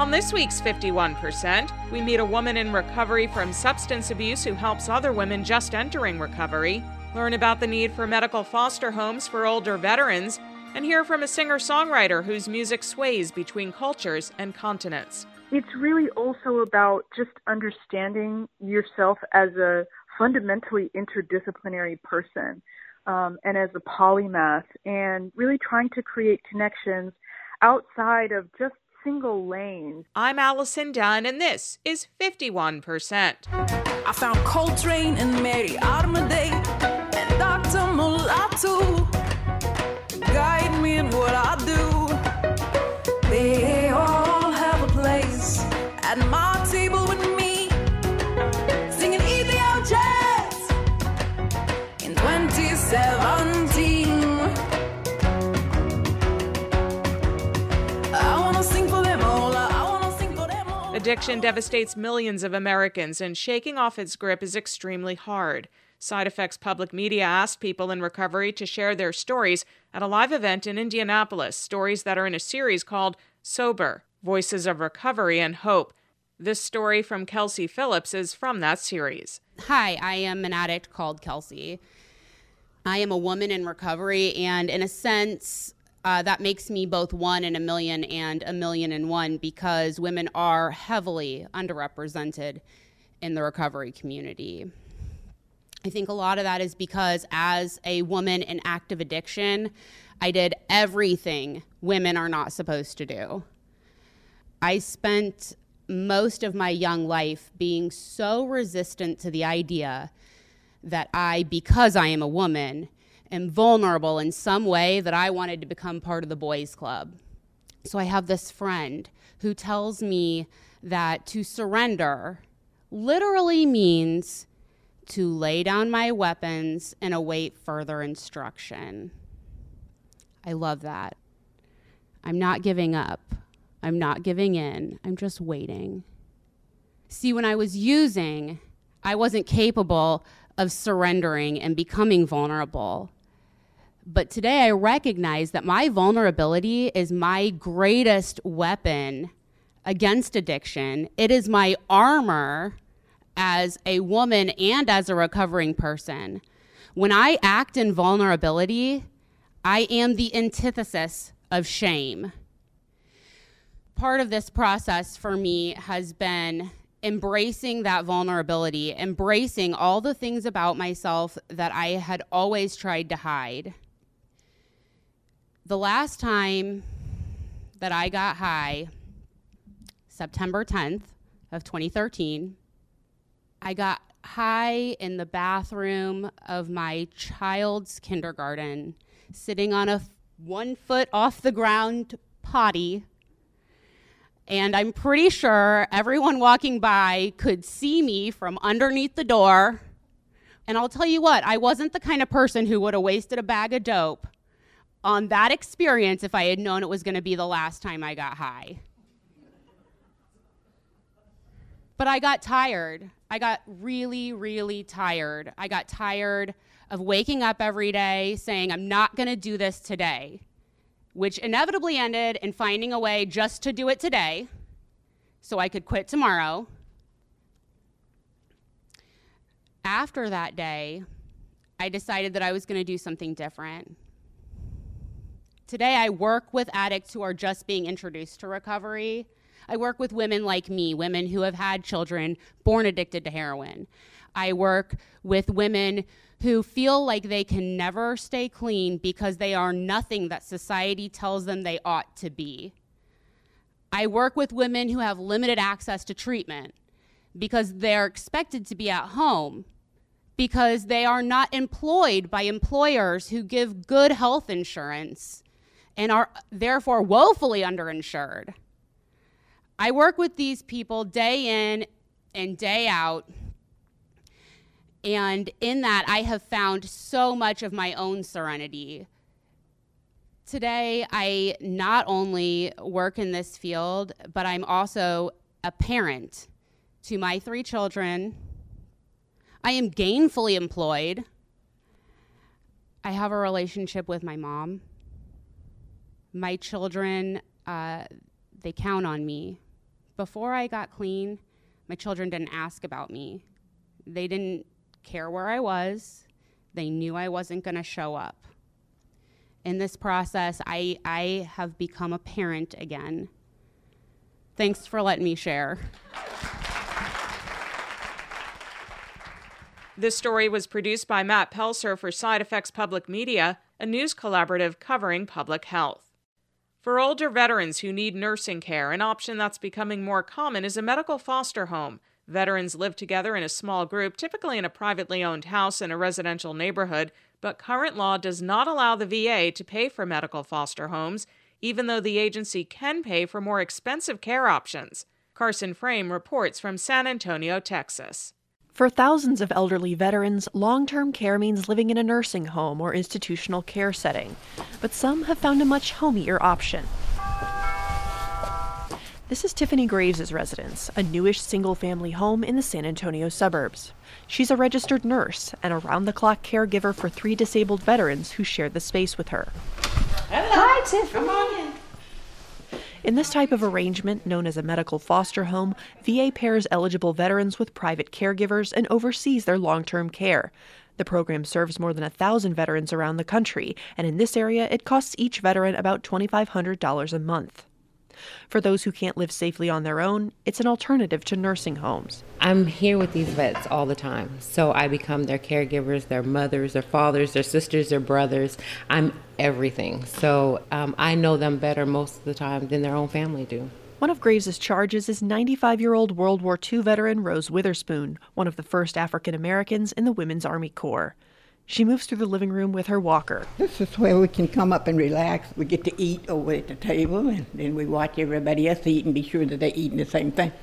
On this week's 51%, we meet a woman in recovery from substance abuse who helps other women just entering recovery, learn about the need for medical foster homes for older veterans, and hear from a singer-songwriter whose music sways between cultures and continents. It's really also about just understanding yourself as a fundamentally interdisciplinary person and as a polymath, and really trying to create connections outside of just single lanes. I'm Allison Dunn, and this is 51%. I found Coltrane and Mary Armadale and Dr. Mulatu. Guide me in what I do. They all have a place at my table with me, singing EPO jazz in 2017. I wanna sing for them all. I wanna sing for them all. Addiction devastates millions of Americans, and shaking off its grip is extremely hard. Side Effects Public Media asked people in recovery to share their stories at a live event in Indianapolis, stories that are in a series called Sober, Voices of Recovery and Hope. This story from Kelsey Phillips is from that series. Hi, I am an addict called Kelsey. I am a woman in recovery, and in a sense, that makes me both one in a million and a million and one, because women are heavily underrepresented in the recovery community. I think a lot of that is because as a woman in active addiction, I did everything women are not supposed to do. I spent most of my young life being so resistant to the idea that because I am a woman, am vulnerable in some way, that I wanted to become part of the boys' club. So I have this friend who tells me that to surrender literally means to lay down my weapons and await further instruction. I love that. I'm not giving up. I'm not giving in. I'm just waiting. See, when I was using, I wasn't capable of surrendering and becoming vulnerable. But today I recognize that my vulnerability is my greatest weapon against addiction. It is my armor as a woman and as a recovering person. When I act in vulnerability, I am the antithesis of shame. Part of this process for me has been embracing that vulnerability, embracing all the things about myself that I had always tried to hide. The last time that I got high, September 10th of 2013, I got high in the bathroom of my child's kindergarten, sitting on a 1 foot off the ground potty. And I'm pretty sure everyone walking by could see me from underneath the door. And I'll tell you what, I wasn't the kind of person who would have wasted a bag of dope on that experience if I had known it was going to be the last time I got high. But I got tired. I got really, really tired. I got tired of waking up every day saying, I'm not going to do this today, which inevitably ended in finding a way just to do it today so I could quit tomorrow. After that day, I decided that I was going to do something different. Today, I work with addicts who are just being introduced to recovery. I work with women like me, women who have had children born addicted to heroin. I work with women who feel like they can never stay clean because they are nothing that society tells them they ought to be. I work with women who have limited access to treatment because they're expected to be at home, because they are not employed by employers who give good health insurance and are therefore woefully underinsured. I work with these people day in and day out, and in that I have found so much of my own serenity. Today, I not only work in this field, but I'm also a parent to my 3 children. I am gainfully employed. I have a relationship with my mom. My children, they count on me. Before I got clean, my children didn't ask about me. They didn't care where I was. They knew I wasn't going to show up. In this process, I have become a parent again. Thanks for letting me share. This story was produced by Matt Pelser for Side Effects Public Media, a news collaborative covering public health. For older veterans who need nursing care, an option that's becoming more common is a medical foster home. Veterans live together in a small group, typically in a privately owned house in a residential neighborhood, but current law does not allow the VA to pay for medical foster homes, even though the agency can pay for more expensive care options. Carson Frame reports from San Antonio, Texas. For thousands of elderly veterans, long-term care means living in a nursing home or institutional care setting, but some have found a much homier option. This is Tiffany Graves' residence, a newish single-family home in the San Antonio suburbs. She's a registered nurse and around-the-clock caregiver for 3 disabled veterans who share the space with her. Hello. Hi, Tiffany. Come on in. In this type of arrangement, known as a medical foster home, VA pairs eligible veterans with private caregivers and oversees their long-term care. The program serves more than 1,000 veterans around the country, and in this area, it costs each veteran about $2,500 a month. For those who can't live safely on their own, it's an alternative to nursing homes. I'm here with these vets all the time, so I become their caregivers, their mothers, their fathers, their sisters, their brothers. I'm everything. So I know them better most of the time than their own family do. One of Graves' charges is 95-year-old World War II veteran Rose Witherspoon, one of the first African Americans in the Women's Army Corps. She moves through the living room with her walker. This is where we can come up and relax. We get to eat over at the table, and then we watch everybody else eat and be sure that they're eating the same thing.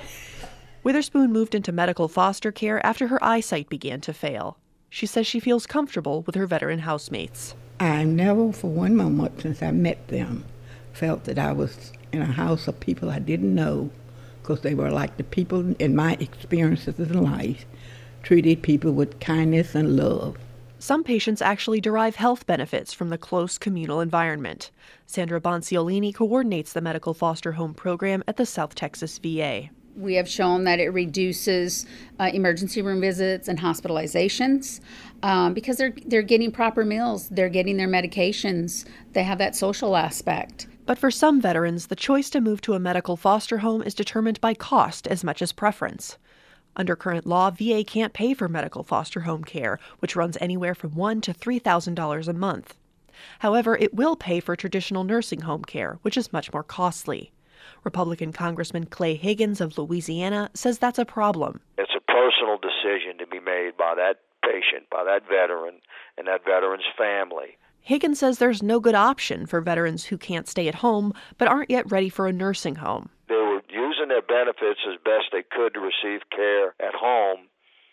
Witherspoon moved into medical foster care after her eyesight began to fail. She says she feels comfortable with her veteran housemates. I never for one moment since I met them felt that I was in a house of people I didn't know, because they were like the people in my experiences in life, treated people with kindness and love. Some patients actually derive health benefits from the close communal environment. Sandra Bonciolini coordinates the medical foster home program at the South Texas VA. We have shown that it reduces emergency room visits and hospitalizations because they're getting proper meals, they're getting their medications, they have that social aspect. But for some veterans, the choice to move to a medical foster home is determined by cost as much as preference. Under current law, VA can't pay for medical foster home care, which runs anywhere from $1,000 to $3,000 a month. However, it will pay for traditional nursing home care, which is much more costly. Republican Congressman Clay Higgins of Louisiana says that's a problem. It's a personal decision to be made by that patient, by that veteran, and that veteran's family. Higgins says there's no good option for veterans who can't stay at home but aren't yet ready for a nursing home. They were using their benefits as best they could to receive care at home,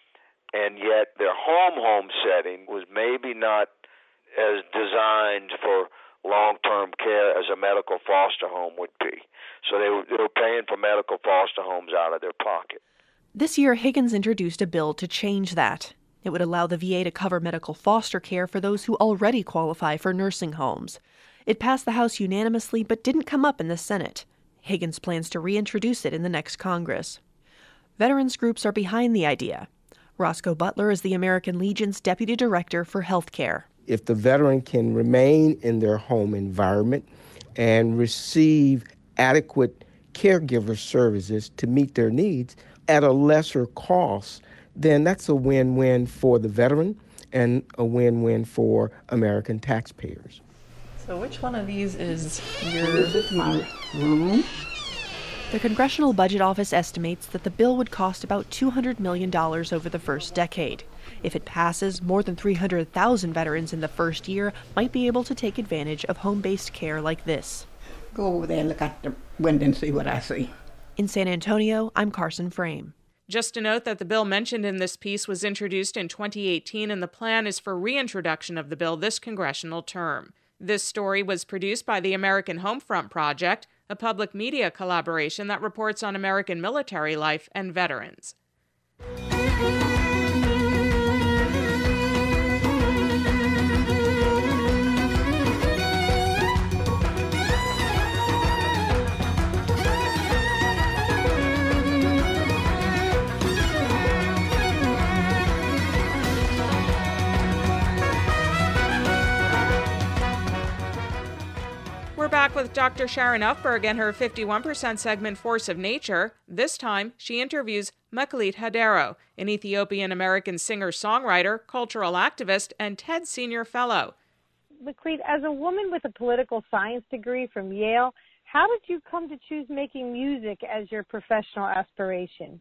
and yet their home setting was maybe not as designed for long-term care as a medical foster home would be. So they were paying for medical foster homes out of their pocket. This year, Higgins introduced a bill to change that. It would allow the VA to cover medical foster care for those who already qualify for nursing homes. It passed the House unanimously but didn't come up in the Senate. Higgins plans to reintroduce it in the next Congress. Veterans groups are behind the idea. Roscoe Butler is the American Legion's Deputy Director for Health Care. If the veteran can remain in their home environment and receive adequate caregiver services to meet their needs at a lesser cost, then that's a win-win for the veteran and a win-win for American taxpayers. So which one of these is your... This is my room. The Congressional Budget Office estimates that the bill would cost about $200 million over the first decade. If it passes, more than 300,000 veterans in the first year might be able to take advantage of home-based care like this. Go over there and look out the window and see what I see. In San Antonio, I'm Carson Frame. Just to note that the bill mentioned in this piece was introduced in 2018, and the plan is for reintroduction of the bill this congressional term. This story was produced by the American Homefront Project, a public media collaboration that reports on American military life and veterans. back with Dr. Sharon Ufberg and her 51% segment Force of Nature. This time, she interviews Maklit Hadero, an Ethiopian-American singer-songwriter, cultural activist, and TED Senior Fellow. Maklit, as a woman with a political science degree from Yale, how did you come to choose making music as your professional aspiration?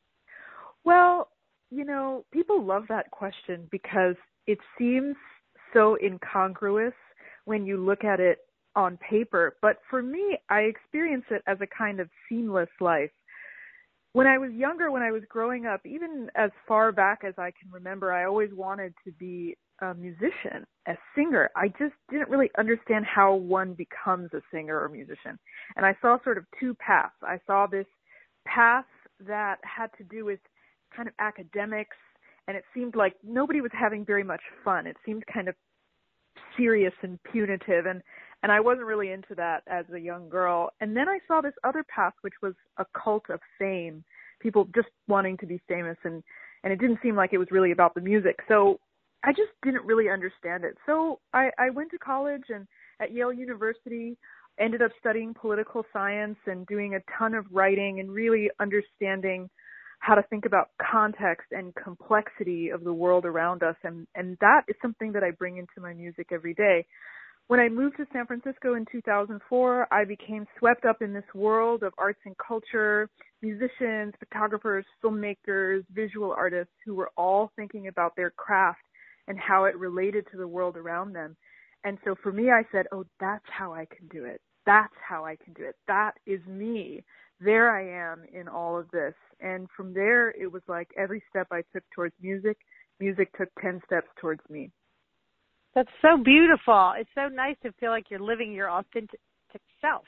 Well, people love that question because it seems so incongruous when you look at it on paper. But for me, I experience it as a kind of seamless life. When I was younger, when I was growing up, even as far back as I can remember, I always wanted to be a musician, a singer. I just didn't really understand how one becomes a singer or musician. And I saw sort of two paths. I saw this path that had to do with kind of academics, and it seemed like nobody was having very much fun. It seemed kind of serious and punitive, and I wasn't really into that as a young girl. And then I saw this other path, which was a cult of fame, people just wanting to be famous, and it didn't seem like it was really about the music. So I just didn't really understand it. So I went to college, and at Yale University, ended up studying political science and doing a ton of writing and really understanding how to think about context and complexity of the world around us. And that is something that I bring into my music every day. When I moved to San Francisco in 2004, I became swept up in this world of arts and culture, musicians, photographers, filmmakers, visual artists who were all thinking about their craft and how it related to the world around them. And so for me, I said, oh, that's how I can do it. That's how I can do it. That is me. There I am in all of this. And from there, it was like every step I took towards music, music took 10 steps towards me. That's so beautiful. It's so nice to feel like you're living your authentic self,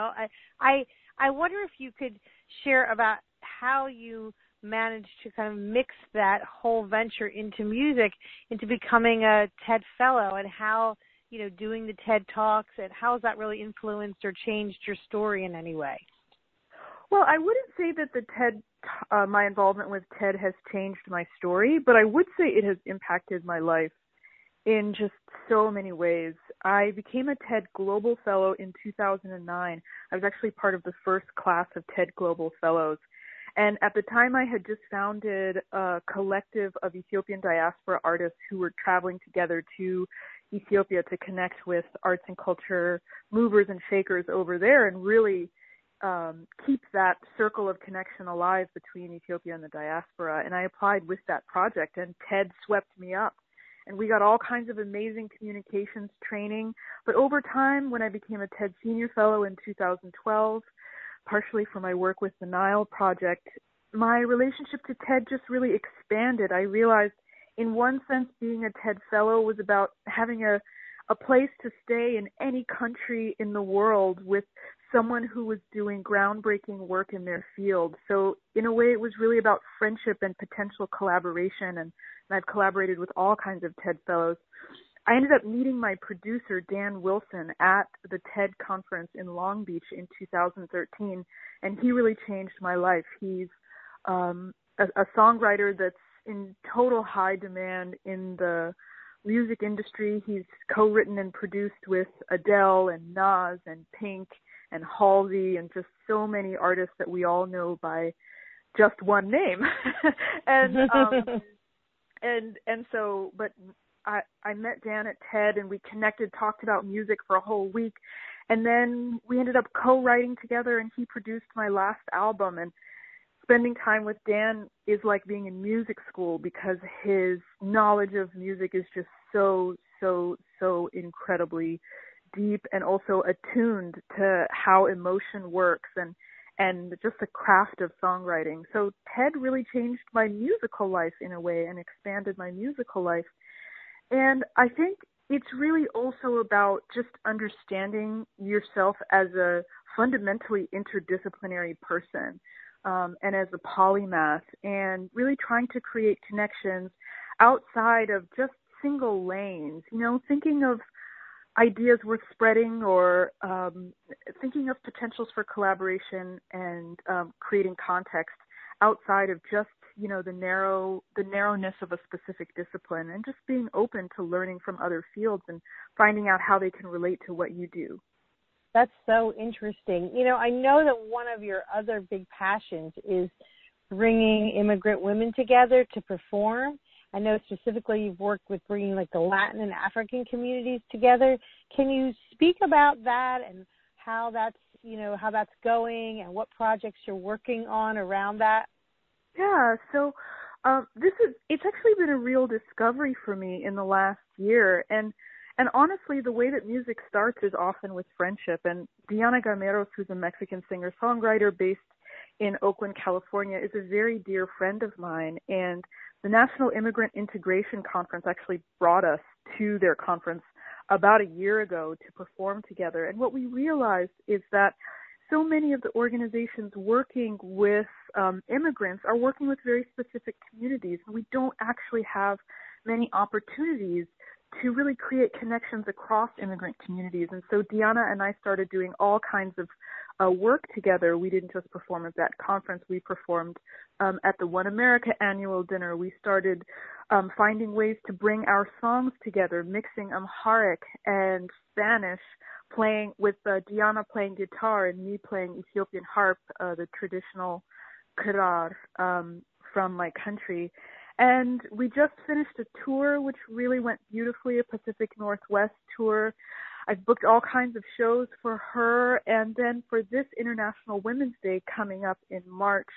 I wonder if you could share about how you managed to kind of mix that whole venture into music, into becoming a TED Fellow, and how, doing the TED Talks, and how has that really influenced or changed your story in any way? Well, I wouldn't say that my involvement with TED has changed my story, but I would say it has impacted my life in just so many ways. I became a TED Global Fellow in 2009. I was actually part of the first class of TED Global Fellows. And at the time, I had just founded a collective of Ethiopian diaspora artists who were traveling together to Ethiopia to connect with arts and culture movers and shakers over there and really keep that circle of connection alive between Ethiopia and the diaspora. And I applied with that project, and TED swept me up. And we got all kinds of amazing communications training. But over time, when I became a TED Senior Fellow in 2012, partially for my work with the Nile Project, my relationship to TED just really expanded. I realized in one sense being a TED Fellow was about having a place to stay in any country in the world with someone who was doing groundbreaking work in their field. So in a way, it was really about friendship and potential collaboration, and I've collaborated with all kinds of TED Fellows. I ended up meeting my producer, Dan Wilson, at the TED conference in Long Beach in 2013, and he really changed my life. He's a songwriter that's in total high demand in the music industry. He's co-written and produced with Adele and Nas and Pink and Halsey and just so many artists that we all know by just one name. But I met Dan at TED, and we connected, talked about music for a whole week, and then we ended up co-writing together, and he produced my last album. And spending time with Dan is like being in music school because his knowledge of music is just so incredibly deep and also attuned to how emotion works and just the craft of songwriting. So TED really changed my musical life in a way and expanded my musical life. And I think it's really also about just understanding yourself as a fundamentally interdisciplinary person, and as a polymath, and really trying to create connections outside of just single lanes, thinking of ideas worth spreading, or thinking of potentials for collaboration and creating context outside of just, the narrowness of a specific discipline, and just being open to learning from other fields and finding out how they can relate to what you do. That's so interesting. I know that one of your other big passions is bringing immigrant women together to perform. I know specifically you've worked with bringing like the Latin and African communities together. Can you speak about that and how that's going and what projects you're working on around that? Yeah, so it's actually been a real discovery for me in the last year, and honestly, the way that music starts is often with friendship. And Diana Gameros, who's a Mexican singer-songwriter based in Oakland, California, is a very dear friend of mine. And the National Immigrant Integration Conference actually brought us to their conference about a year ago to perform together. And what we realized is that so many of the organizations working with immigrants are working with very specific communities, and we don't actually have many opportunities to really create connections across immigrant communities. And so Diana and I started doing all kinds of work together. We didn't just perform at that conference. We performed at the One America annual dinner. We started finding ways to bring our songs together, mixing Amharic and Spanish, playing with Diana playing guitar and me playing Ethiopian harp, the traditional kirar from my country. And we just finished a tour which really went beautifully, a Pacific Northwest tour. I've booked all kinds of shows for her. And then for this International Women's Day coming up in March,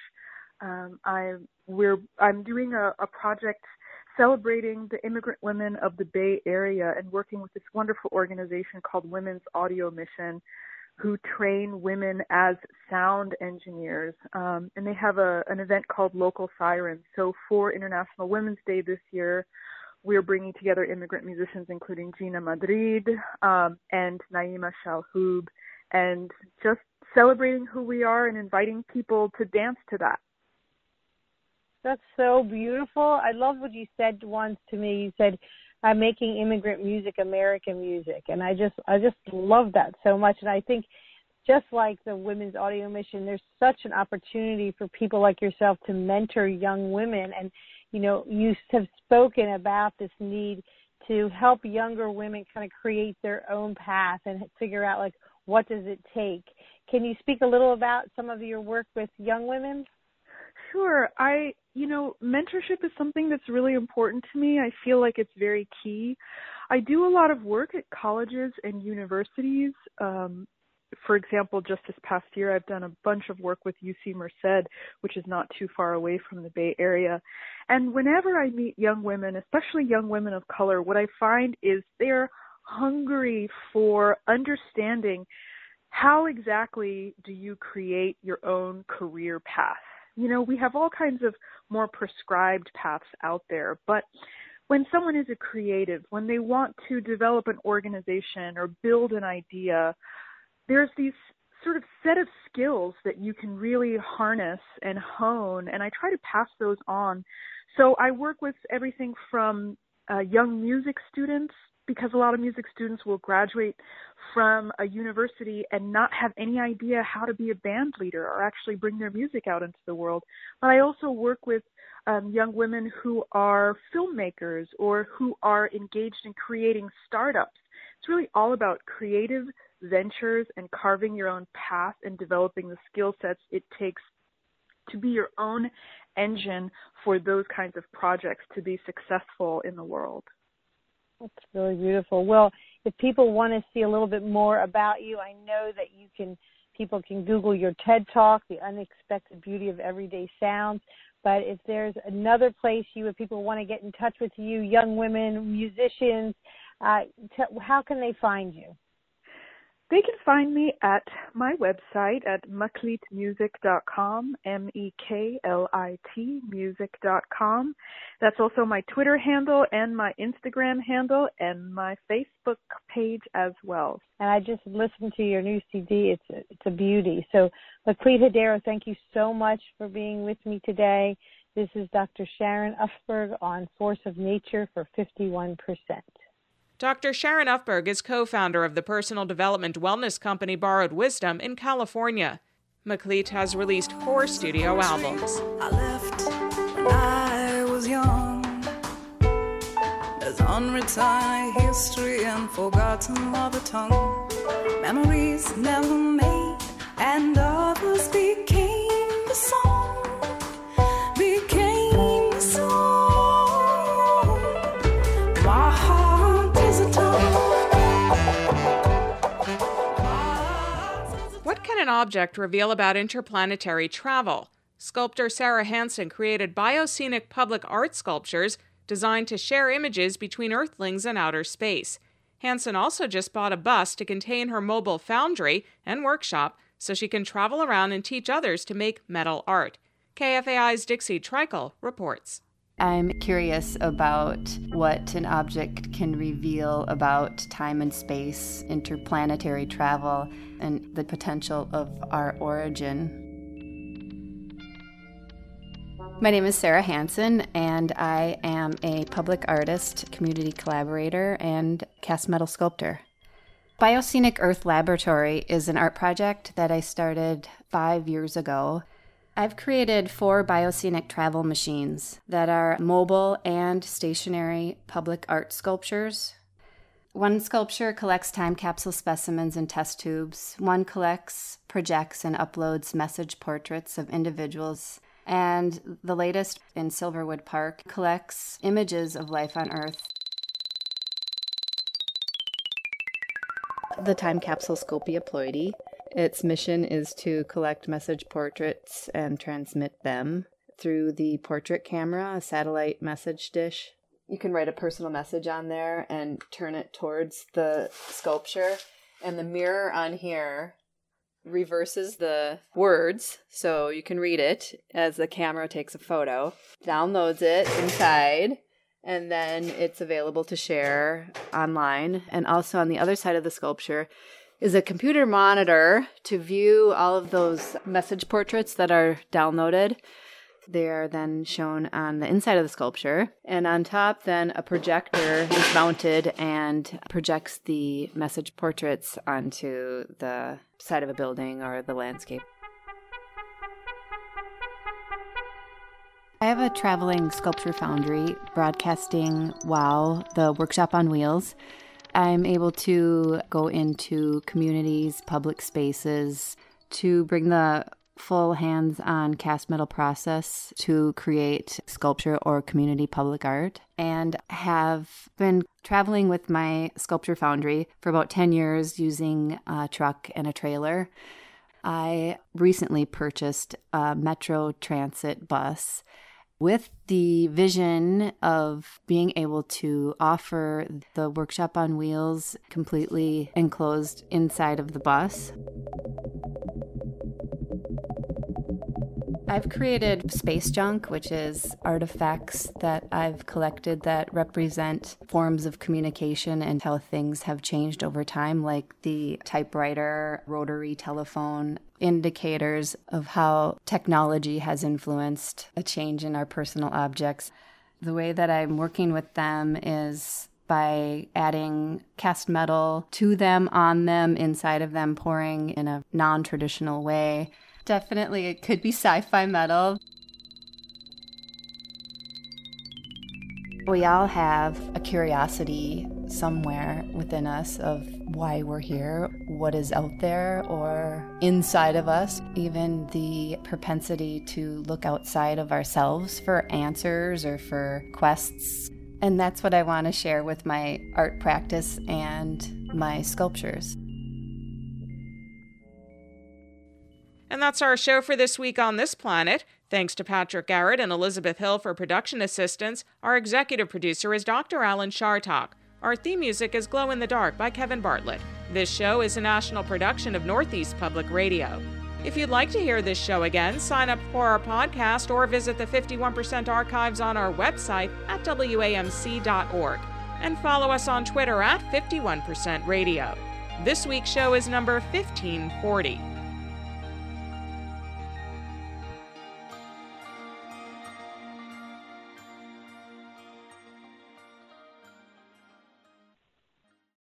I'm doing a project celebrating the immigrant women of the Bay Area and working with this wonderful organization called Women's Audio Mission, who train women as sound engineers. And they have an event called Local Sirens. So for International Women's Day this year, we're bringing together immigrant musicians, including Gina Madrid and Naima Shalhoub, and just celebrating who we are and inviting people to dance to that. That's so beautiful. I love what you said once to me. You said, I'm making immigrant music American music. And I just love that so much. And I think just like the Women's Audio Mission, there's such an opportunity for people like yourself to mentor young women. And, you have spoken about this need to help younger women kind of create their own path and figure out, like, what does it take? Can you speak a little about some of your work with young women? Sure. Mentorship is something that's really important to me. I feel like it's very key. I do a lot of work at colleges and universities. For example, just this past year, I've done a bunch of work with UC Merced, which is not too far away from the Bay Area. And whenever I meet young women, especially young women of color, what I find is they're hungry for understanding how exactly do you create your own career path. We have all kinds of more prescribed paths out there, but when someone is a creative, when they want to develop an organization or build an idea, there's these sort of set of skills that you can really harness and hone, and I try to pass those on. So I work with everything from young music students, because a lot of music students will graduate from a university and not have any idea how to be a band leader or actually bring their music out into the world. But I also work with young women who are filmmakers or who are engaged in creating startups. It's really all about creative ventures and carving your own path and developing the skill sets it takes to be your own engine for those kinds of projects to be successful in the world. That's really beautiful. Well, if people want to see a little bit more about you, I know that people can Google your TED Talk, The Unexpected Beauty of Everyday Sounds. But if there's another place if people want to get in touch with you, young women, musicians, how can they find you? They can find me at my website at meklitmusic.com, MEKLIT music.com. That's also my Twitter handle and my Instagram handle and my Facebook page as well. And I just listened to your new CD. It's a beauty. So, Meklit Hadera, thank you so much for being with me today. This is Dr. Sharon Ufberg on Force of Nature for 51%. Dr. Sharon Ufberg is co-founder of the personal development wellness company Borrowed Wisdom in California. Meklit has released 4 studio albums. I left when I was young. There's with unreturned history and forgotten mother tongue. Memories never made, and others became the song. Became the song. My heart is a tongue. What can an object reveal about interplanetary travel? Sculptor Sarah Hansen created bioscenic public art sculptures designed to share images between Earthlings and outer space. Hansen also just bought a bus to contain her mobile foundry and workshop so she can travel around and teach others to make metal art. KFAI's Dixie Trickle reports. I'm curious about what an object can reveal about time and space, interplanetary travel, and the potential of our origin. My name is Sarah Hansen, and I am a public artist, community collaborator, and cast metal sculptor. Bioscenic Earth Laboratory is an art project that I started 5 years ago. I've created 4 bioscenic travel machines that are mobile and stationary public art sculptures. One sculpture collects time capsule specimens in test tubes. One collects, projects, and uploads message portraits of individuals. And the latest, in Silverwood Park, collects images of life on Earth. The time capsule Scopia ploidy. Its mission is to collect message portraits and transmit them through the portrait camera, a satellite message dish. You can write a personal message on there and turn it towards the sculpture. And the mirror on here reverses the words so you can read it as the camera takes a photo, downloads it inside, and then it's available to share online. And also on the other side of the sculpture is a computer monitor to view all of those message portraits that are downloaded. They are then shown on the inside of the sculpture. And on top, then, a projector is mounted and projects the message portraits onto the side of a building or the landscape. I have a traveling sculpture foundry broadcasting WOW, the workshop on wheels. I'm able to go into communities, public spaces, to bring the full hands-on cast metal process to create sculpture or community public art, and have been traveling with my sculpture foundry for about 10 years using a truck and a trailer. I recently purchased a Metro Transit bus with the vision of being able to offer the workshop on wheels completely enclosed inside of the bus. I've created space junk, which is artifacts that I've collected that represent forms of communication and how things have changed over time, like the typewriter, rotary telephone, indicators of how technology has influenced a change in our personal objects. The way that I'm working with them is by adding cast metal to them, on them, inside of them, pouring in a non-traditional way. Definitely, it could be sci-fi metal. We all have a curiosity somewhere within us of why we're here, what is out there or inside of us, even the propensity to look outside of ourselves for answers or for quests. And that's what I want to share with my art practice and my sculptures. And that's our show for this week on This Planet. Thanks to Patrick Garrett and Elizabeth Hill for production assistance. Our executive producer is Dr. Alan Shartok. Our theme music is Glow in the Dark by Kevin Bartlett. This show is a national production of Northeast Public Radio. If you'd like to hear this show again, sign up for our podcast or visit the 51% archives on our website at WAMC.org. And follow us on Twitter at 51% Radio. This week's show is number 1540.